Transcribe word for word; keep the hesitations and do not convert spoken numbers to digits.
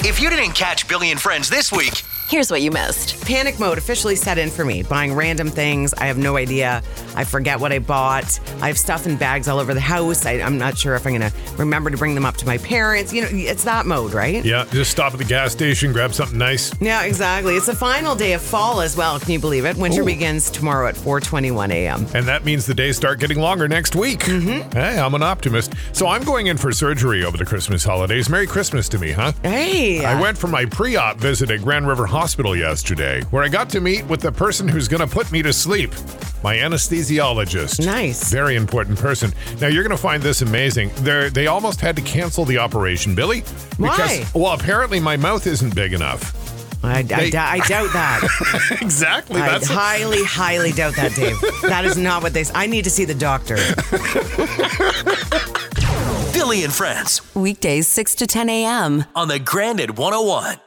If you didn't catch Billy and Friends this week, here's what you missed. Panic mode officially set in for me. Buying random things. I have no idea. I forget what I bought. I have stuff in bags all over the house. I, I'm not sure if I'm going to remember to bring them up to my parents. You know, it's that mode, right? Yeah, just stop at the gas station, grab something nice. Yeah, exactly. It's the final day of fall as well. Can you believe it? Winter Ooh. begins tomorrow at four twenty-one a.m. And that means the days start getting longer next week. Mm-hmm. Hey, I'm an optimist. So I'm going in for surgery over the Christmas holidays. Merry Christmas to me, huh? Hey. I went for my pre-op visit at Grand River Hospital yesterday, where I got to meet with the person who's going to put me to sleep. My anesthesiologist. Nice. Very important person. Now, you're going to find this amazing. They they almost had to cancel the operation, Billy. Why? Because, well, apparently my mouth isn't big enough. I, I, They- I doubt that. Exactly. I That's highly, highly doubt that, Dave. That is not what they say. I need to see the doctor. Billy and Friends Weekdays six to ten a.m. on the Grand at one oh one.